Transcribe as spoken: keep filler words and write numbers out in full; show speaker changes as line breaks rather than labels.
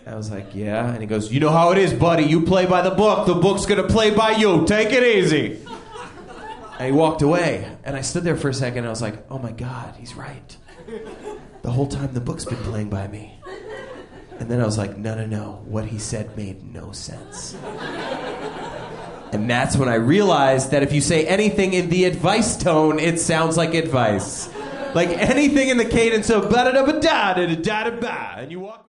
I was like, yeah. And he goes, you know how it is, buddy. You play by the book. The book's going to play by you. Take it easy. And he walked away. And I stood there for a second, and I was like, oh, my God, he's right. The whole time the book's been playing by me. And then I was like, no, no, no. What he said made no sense. And that's when I realized that if you say anything in the advice tone, it sounds like advice. Like anything in the cadence of ba-da-da-ba-da-da-da-da-da, and you walk...